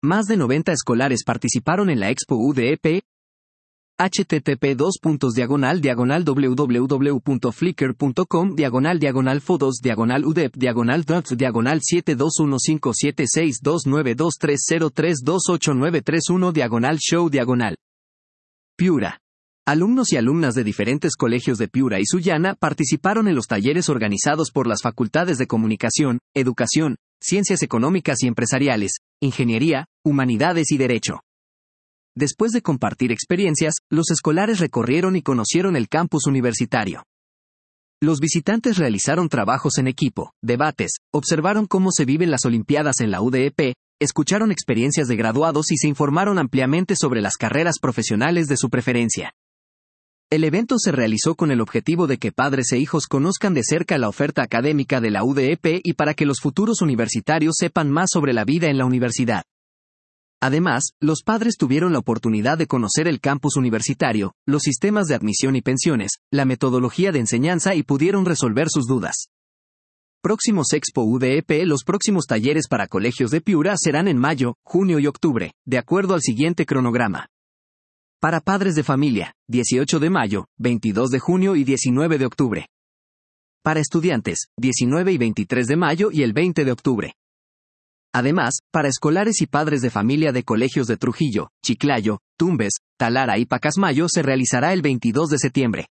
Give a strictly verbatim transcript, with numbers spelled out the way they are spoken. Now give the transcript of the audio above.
Más de noventa escolares participaron en la Expo U D E P. http dos puntos diagonal diagonal www.flickr.com diagonal diagonal fotos diagonal udep diagonal dot diagonal siete dos uno cinco siete seis dos nueve dos tres cero tres dos ocho nueve tres uno diagonal show diagonal. Piura. Alumnos y alumnas de diferentes colegios de Piura y Sullana participaron en los talleres organizados por las facultades de Comunicación, Educación, Ciencias Económicas y Empresariales, Ingeniería, Humanidades y Derecho. Después de compartir experiencias, los escolares recorrieron y conocieron el campus universitario. Los visitantes realizaron trabajos en equipo, debates, observaron cómo se viven las Olimpiadas en la U D E P, escucharon experiencias de graduados y se informaron ampliamente sobre las carreras profesionales de su preferencia. El evento se realizó con el objetivo de que padres e hijos conozcan de cerca la oferta académica de la U D E P y para que los futuros universitarios sepan más sobre la vida en la universidad. Además, los padres tuvieron la oportunidad de conocer el campus universitario, los sistemas de admisión y pensiones, la metodología de enseñanza y pudieron resolver sus dudas. Próximos Expo U D E P. Los próximos talleres para colegios de Piura serán en mayo, junio y octubre, de acuerdo al siguiente cronograma. Para padres de familia, dieciocho de mayo, veintidós de junio y diecinueve de octubre. Para estudiantes, diecinueve y veintitrés de mayo y el veinte de octubre. Además, para escolares y padres de familia de colegios de Trujillo, Chiclayo, Tumbes, Talara y Pacasmayo se realizará el veintidós de septiembre.